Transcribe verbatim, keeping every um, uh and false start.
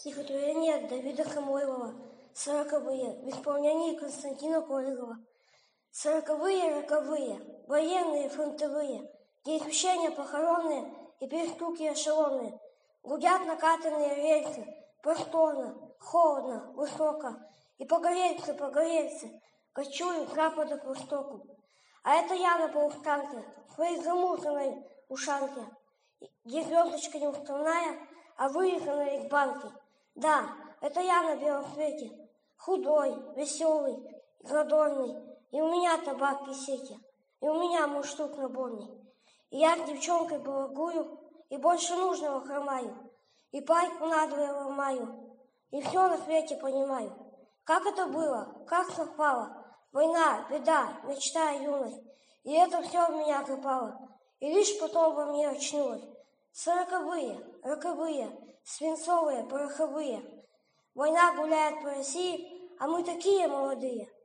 Стихотворение Давида Самойлова. Сороковые. В исполнении Константина Королева. Сороковые, роковые, военные, фронтовые, где измещения похоронные и перестуки эшелонные. Гудят накатанные рельсы, просторно, холодно, высоко, и погорельцы, погорельцы, кочуют с запада к востоку. А это я на полустанке, в своей замусорной ушанке, где звездочка не уставная, а вырезанная из банки. Да, это я на белом свете, худой, веселый, задорный, и у меня табак и сети, и у меня мундштук наборный. И я с девчонкой балагую, и больше нужного хромаю, и пайку надвое ломаю, и все на свете понимаю. Как это было, как совпало, война, беда, мечта, юность, и это все в меня запало, и лишь потом во мне очнулось. Сороковые, роковые, свинцовые, пороховые. Война гуляет по России, а мы такие молодые.